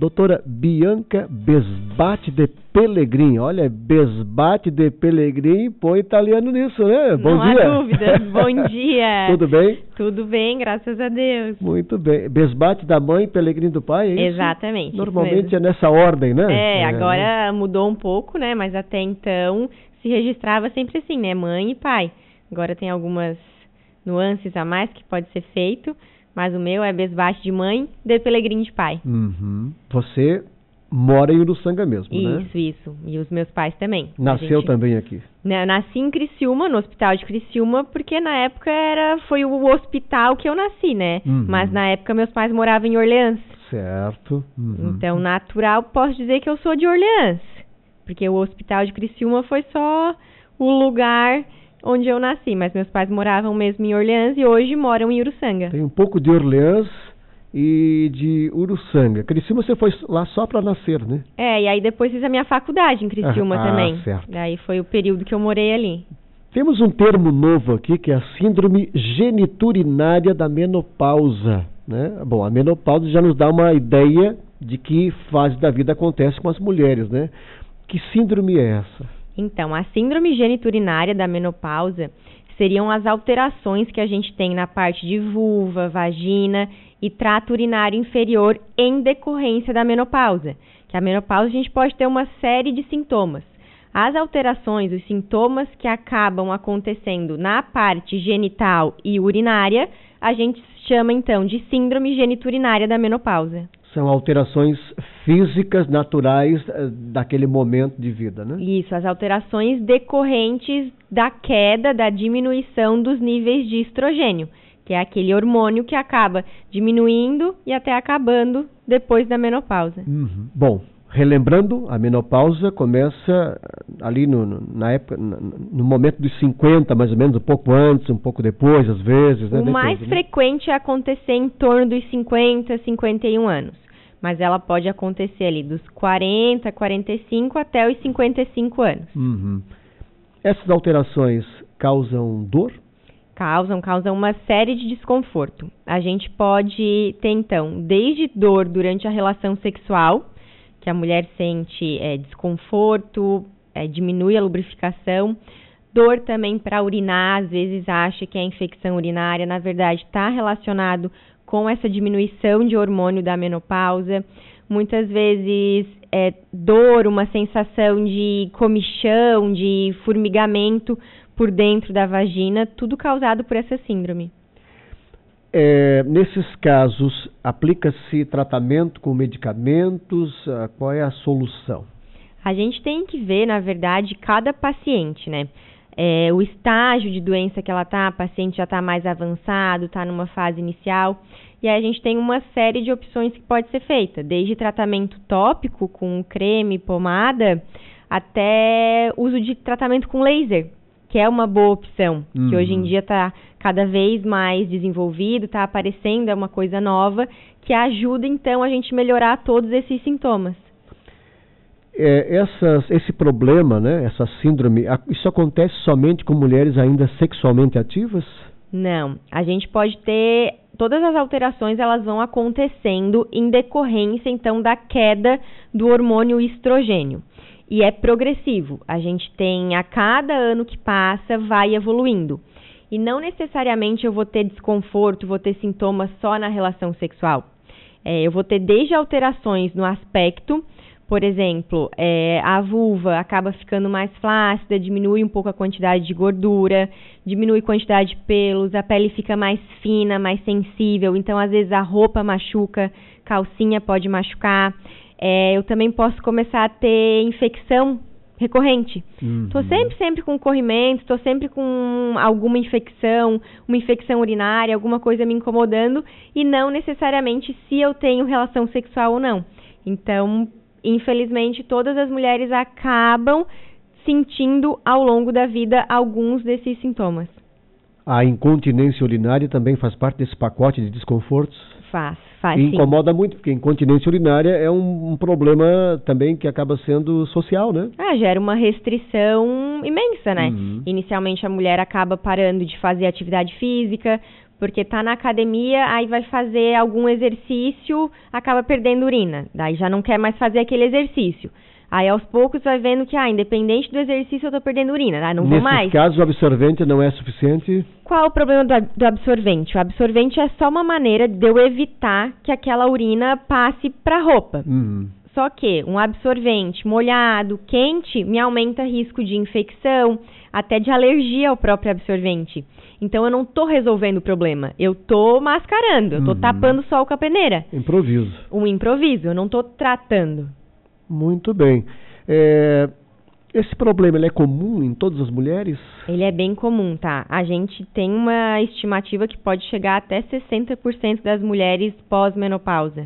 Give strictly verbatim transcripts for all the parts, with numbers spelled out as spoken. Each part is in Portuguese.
Doutora Bianca Besbate de Pellegrini. Olha, Besbate de Pellegrini, põe italiano nisso, né? Bom Não dia. Não há dúvida. Bom dia. Tudo bem? Tudo bem, graças a Deus. Muito bem. Besbate da mãe, Pellegrini do pai, é isso? Exatamente. Normalmente é nessa ordem, né? É, é, agora mudou um pouco, né? Mas até então se registrava sempre assim, né? Mãe e pai. Agora tem algumas nuances a mais que pode ser feito, mas o meu é Besbate de mãe, de Pellegrini de pai. Uhum. Você mora em Uruçanga mesmo, isso, né? Isso, isso. E os meus pais também. Nasceu gente... também aqui? Não, eu nasci em Criciúma, no hospital de Criciúma, porque na época era, foi o hospital que eu nasci, né? Uhum. Mas na época meus pais moravam em Orleans. Certo. Uhum. Então, natural, posso dizer que eu sou de Orleans. Porque o hospital de Criciúma foi só o lugar onde eu nasci. Mas meus pais moravam mesmo em Orleans e hoje moram em Uruçanga. Tem um pouco de Orleans e de Uruçanga. Criciúma você foi lá só para nascer, né? É, e aí depois fiz a minha faculdade em Criciúma ah, também. Ah, certo. Daí foi o período que eu morei ali. Temos um termo novo aqui, que é a síndrome geniturinária da menopausa, né? Bom, a menopausa já nos dá uma ideia de que fase da vida acontece com as mulheres, né? Que síndrome é essa? Então, a síndrome geniturinária da menopausa seriam as alterações que a gente tem na parte de vulva, vagina e trato urinário inferior em decorrência da menopausa. Que a menopausa a gente pode ter uma série de sintomas. As alterações, os sintomas que acabam acontecendo na parte genital e urinária, a gente chama então de síndrome geniturinária da menopausa. São alterações físicas naturais daquele momento de vida, né? Isso, as alterações decorrentes da queda, da diminuição dos níveis de estrogênio, que é aquele hormônio que acaba diminuindo e até acabando depois da menopausa. Uhum. Bom, relembrando, a menopausa começa ali no, no, na época, no, no momento dos cinquenta, mais ou menos, um pouco antes, um pouco depois, às vezes. Né? O mais Depende, frequente né? é acontecer em torno dos cinquenta, cinquenta e um anos. Mas ela pode acontecer ali dos quarenta, quarenta e cinco até os cinquenta e cinco anos. Uhum. Essas alterações causam dor? Causam, causam uma série de desconforto. A gente pode ter, então, desde dor durante a relação sexual, que a mulher sente é, desconforto, é, diminui a lubrificação, dor também para urinar, às vezes acha que é infecção urinária, na verdade está relacionado com essa diminuição de hormônio da menopausa, muitas vezes é, dor, uma sensação de comichão, de formigamento por dentro da vagina, tudo causado por essa síndrome. É, nesses casos, aplica-se tratamento com medicamentos? Qual é a solução? A gente tem que ver, na verdade, cada paciente, né? É, o estágio de doença que ela está, a paciente já está mais avançado, está numa fase inicial, e aí a gente tem uma série de opções que pode ser feita, desde tratamento tópico com creme, pomada, até uso de tratamento com laser, que é uma boa opção, uhum. que hoje em dia está cada vez mais desenvolvido, está aparecendo, é uma coisa nova, que ajuda então a gente melhorar todos esses sintomas. É, essas, esse problema, né, essa síndrome, isso acontece somente com mulheres ainda sexualmente ativas? Não, a gente pode ter, todas as alterações elas vão acontecendo em decorrência então da queda do hormônio estrogênio. E é progressivo, a gente tem a cada ano que passa vai evoluindo. E não necessariamente eu vou ter desconforto, vou ter sintomas só na relação sexual. É, eu vou ter desde alterações no aspecto. Por exemplo, é, a vulva acaba ficando mais flácida, diminui um pouco a quantidade de gordura, diminui a quantidade de pelos, a pele fica mais fina, mais sensível, então às vezes a roupa machuca, calcinha pode machucar. É, eu também posso começar a ter infecção recorrente. Estou uhum. sempre, sempre com corrimento, estou sempre com alguma infecção, uma infecção urinária, alguma coisa me incomodando, e não necessariamente se eu tenho relação sexual ou não. Então, infelizmente, todas as mulheres acabam sentindo ao longo da vida alguns desses sintomas. A incontinência urinária também faz parte desse pacote de desconfortos? Faz, faz e sim. Incomoda muito, porque a incontinência urinária é um, um problema também que acaba sendo social, né? Ah, gera uma restrição imensa, né? Uhum. Inicialmente a mulher acaba parando de fazer atividade física, porque tá na academia, aí vai fazer algum exercício, acaba perdendo urina, daí já não quer mais fazer aquele exercício. Aí aos poucos vai vendo que, ah, independente do exercício eu tô perdendo urina, ah, não vou mais. Nesse caso o absorvente não é suficiente? Qual é o problema do, do absorvente? O absorvente é só uma maneira de eu evitar que aquela urina passe para a roupa. Uhum. Só que um absorvente molhado, quente, me aumenta risco de infecção, até de alergia ao próprio absorvente. Então eu não tô resolvendo o problema, eu tô mascarando, eu tô uhum. tapando o sol com a peneira. Improviso. Um improviso, eu não tô tratando. Muito bem. É, esse problema ele é comum em todas as mulheres? Ele é bem comum, tá? A gente tem uma estimativa que pode chegar até sessenta por cento das mulheres pós-menopausa.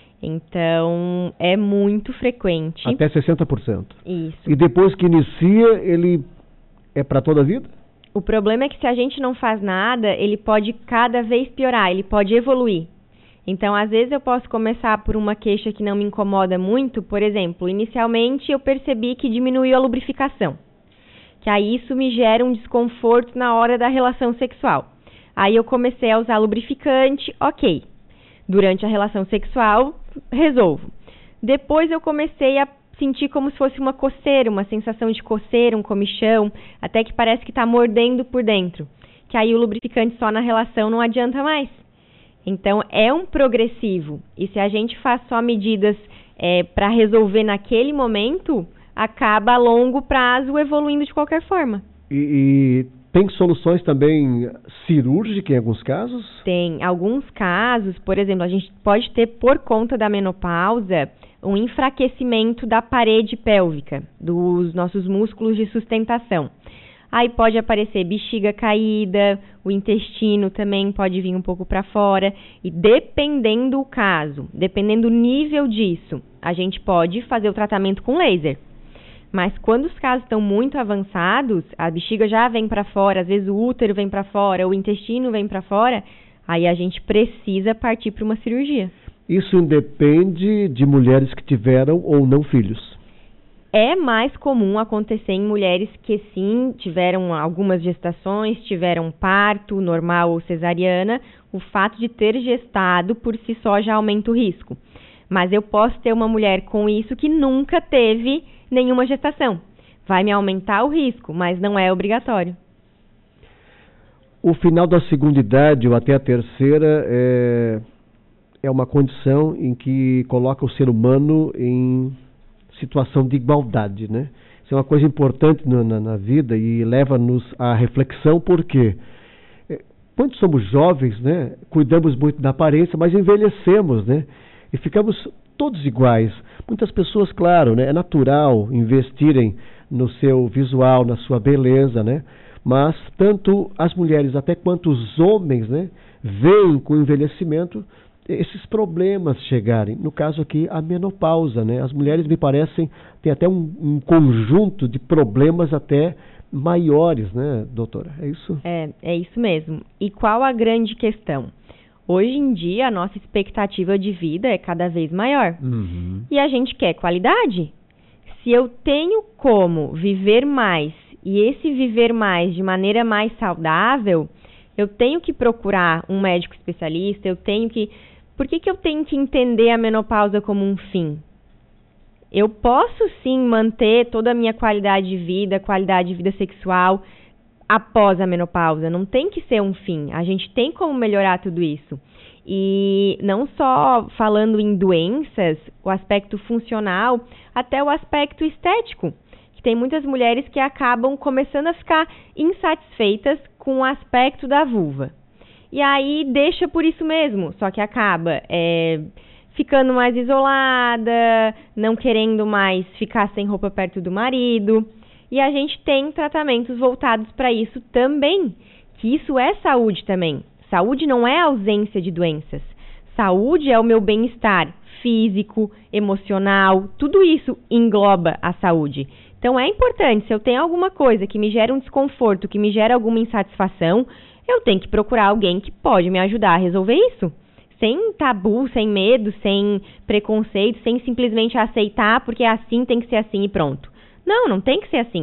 Então, é muito frequente. Até sessenta por cento. Isso. E depois que inicia, ele é para toda a vida? O problema é que se a gente não faz nada, ele pode cada vez piorar, ele pode evoluir. Então, às vezes eu posso começar por uma queixa que não me incomoda muito. Por exemplo, inicialmente eu percebi que diminuiu a lubrificação. Que aí isso me gera um desconforto na hora da relação sexual. Aí eu comecei a usar lubrificante, ok. Durante a relação sexual, resolvo. Depois eu comecei a sentir como se fosse uma coceira, uma sensação de coceira, um comichão, até que parece que está mordendo por dentro. Que aí o lubrificante só na relação não adianta mais. Então, é um progressivo. E se a gente faz só medidas é, para resolver naquele momento, acaba a longo prazo evoluindo de qualquer forma. E, e tem soluções também cirúrgicas em alguns casos? Tem. Alguns casos, por exemplo, a gente pode ter, por conta da menopausa, um enfraquecimento da parede pélvica, dos nossos músculos de sustentação. Aí pode aparecer bexiga caída, o intestino também pode vir um pouco para fora. E dependendo do caso, dependendo do nível disso, a gente pode fazer o tratamento com laser. Mas quando os casos estão muito avançados, a bexiga já vem para fora, às vezes o útero vem para fora, o intestino vem para fora, aí a gente precisa partir para uma cirurgia. Isso independe de mulheres que tiveram ou não filhos? É mais comum acontecer em mulheres que sim, tiveram algumas gestações, tiveram parto normal ou cesariana. O fato de ter gestado por si só já aumenta o risco. Mas eu posso ter uma mulher com isso que nunca teve nenhuma gestação. Vai me aumentar o risco, mas não é obrigatório. O final da segunda idade ou até a terceira é, é uma condição em que coloca o ser humano em situação de igualdade, né? Isso é uma coisa importante na, na, na vida e leva-nos à reflexão, porque quando somos jovens, né, cuidamos muito da aparência, mas envelhecemos, né? E ficamos todos iguais. Muitas pessoas, claro, né, é natural investirem no seu visual, na sua beleza, né? Mas tanto as mulheres até quanto os homens, né, veem com o envelhecimento esses problemas chegarem. No caso aqui, a menopausa, né? As mulheres, me parecem, têm até um, um conjunto de problemas até maiores, né, doutora? É isso? É, é isso mesmo. E qual a grande questão? Hoje em dia, a nossa expectativa de vida é cada vez maior. Uhum. E a gente quer qualidade. Se eu tenho como viver mais, e esse viver mais de maneira mais saudável, eu tenho que procurar um médico especialista, eu tenho que... Por que que eu tenho que entender a menopausa como um fim? Eu posso sim manter toda a minha qualidade de vida, qualidade de vida sexual após a menopausa. Não tem que ser um fim. A gente tem como melhorar tudo isso. E não só falando em doenças, o aspecto funcional, até o aspecto estético. Que tem muitas mulheres que acabam começando a ficar insatisfeitas com o aspecto da vulva. E aí deixa por isso mesmo, só que acaba é, ficando mais isolada, não querendo mais ficar sem roupa perto do marido. E a gente tem tratamentos voltados para isso também, que isso é saúde também. Saúde não é ausência de doenças. Saúde é o meu bem-estar físico, emocional, tudo isso engloba a saúde. Então é importante, se eu tenho alguma coisa que me gera um desconforto, que me gera alguma insatisfação, eu tenho que procurar alguém que pode me ajudar a resolver isso. Sem tabu, sem medo, sem preconceito, sem simplesmente aceitar porque assim tem que ser assim e pronto. Não, não tem que ser assim.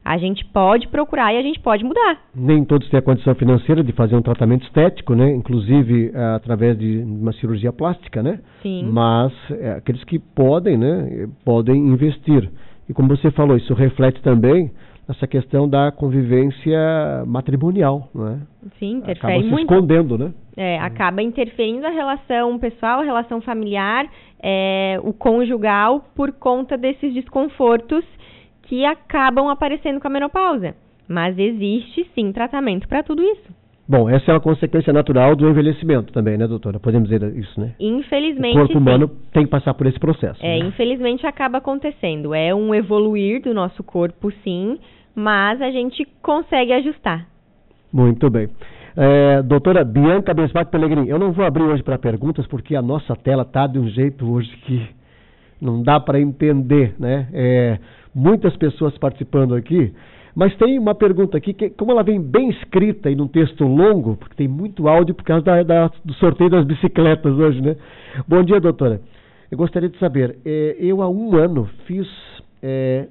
a gente pode procurar e a gente pode mudar. Nem todos têm a condição financeira de fazer um tratamento estético, né? Inclusive uh, através de uma cirurgia plástica, né? Sim. Mas uh, aqueles que podem, né? Podem investir. E como você falou, isso reflete também essa questão da convivência matrimonial, não é? Sim, interfere acaba se muito. escondendo, né? É, acaba interferindo a relação pessoal, a relação familiar, é, o conjugal, por conta desses desconfortos que acabam aparecendo com a menopausa. Mas existe, sim, tratamento para tudo isso. Bom, essa é uma consequência natural do envelhecimento também, né, doutora? Podemos dizer isso, né? Infelizmente, o corpo humano sim. tem que passar por esse processo. É, né? infelizmente acaba acontecendo. É um evoluir do nosso corpo, sim, mas a gente consegue ajustar. Muito bem. É, doutora Bianca Besbate Pellegrini, eu não vou abrir hoje para perguntas porque a nossa tela está de um jeito hoje que não dá para entender, né? É, muitas pessoas participando aqui, mas tem uma pergunta aqui, que como ela vem bem escrita e num texto longo, porque tem muito áudio por causa da, da, do sorteio das bicicletas hoje, né? Bom dia, doutora. Eu gostaria de saber, é, eu há um ano fiz é,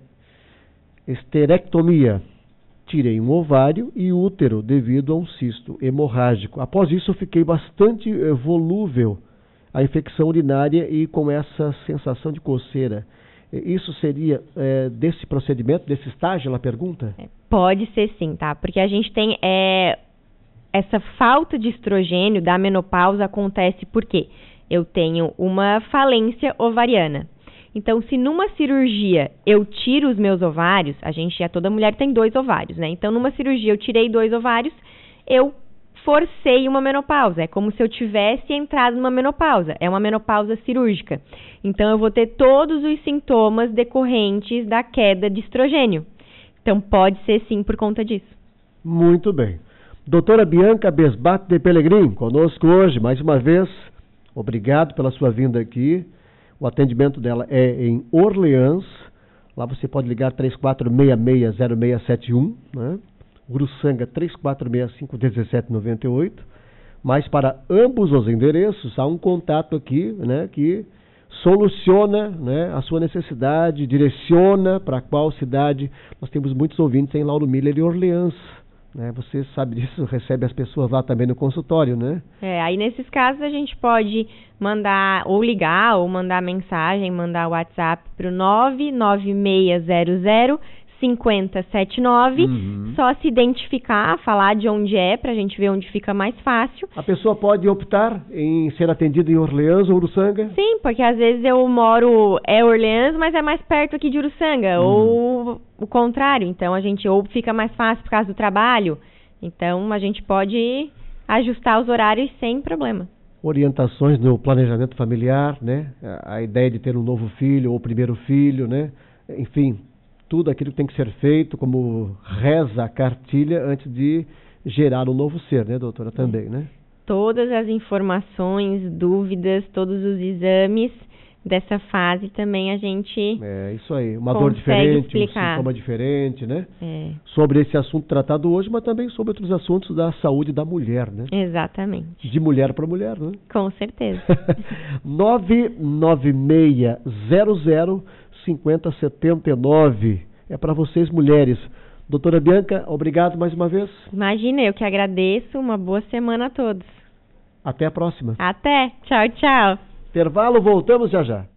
esterectomia. Tirei um ovário e útero devido a um cisto hemorrágico. Após isso, eu fiquei bastante eh, volúvel à infecção urinária e com essa sensação de coceira. Isso seria eh, desse procedimento, desse estágio, ela pergunta? Pode ser sim, tá? Porque a gente tem é, essa falta de estrogênio da menopausa acontece porque eu tenho uma falência ovariana. Então, se numa cirurgia eu tiro os meus ovários, a gente, a toda mulher tem dois ovários, né? Então, numa cirurgia eu tirei dois ovários, eu forcei uma menopausa. É como se eu tivesse entrado numa menopausa. É uma menopausa cirúrgica. Então, eu vou ter todos os sintomas decorrentes da queda de estrogênio. Então, pode ser sim por conta disso. Muito bem. Doutora Bianca Besbate de Pellegrini, conosco hoje, mais uma vez. Obrigado pela sua vinda aqui. O atendimento dela é em Orleans. Lá você pode ligar três quatro seis seis zero seis sete um, né? Uruçanga três quatro seis cinco um sete nove oito. Mas para ambos os endereços há um contato aqui, né, que soluciona, né, a sua necessidade, direciona para qual cidade. Nós temos muitos ouvintes em Lauro Miller e Orleans. Né? Você sabe disso, recebe as pessoas lá também no consultório, né? É, aí nesses casos a gente pode mandar, ou ligar, ou mandar mensagem, mandar WhatsApp para o nove nove seis zero zero cinco zero sete nove, uhum. Só se identificar, falar de onde é, para a gente ver onde fica mais fácil. A pessoa pode optar em ser atendida em Orleans ou Uruçanga? Sim, porque às vezes eu moro, é Orleans, mas é mais perto aqui de Uruçanga, uhum. Ou o contrário, então a gente ou fica mais fácil por causa do trabalho, então a gente pode ajustar os horários sem problema. Orientações no planejamento familiar, né? A ideia de ter um novo filho ou o primeiro filho, né? Enfim, tudo aquilo que tem que ser feito, como reza a cartilha antes de gerar um novo ser, né, doutora? Também, né? Todas as informações, dúvidas, todos os exames dessa fase também a gente É, isso aí. Uma dor diferente, explicar. um sintoma diferente, né? É. Sobre esse assunto tratado hoje, mas também sobre outros assuntos da saúde da mulher, né? Exatamente. De mulher para mulher, né? Com certeza. nove nove seis zero zero cinco zero sete nove. É para vocês, mulheres. Doutora Bianca, obrigado mais uma vez. Imagina, eu que agradeço. Uma boa semana a todos. Até a próxima. Até. Tchau, tchau. Intervalo, voltamos já já.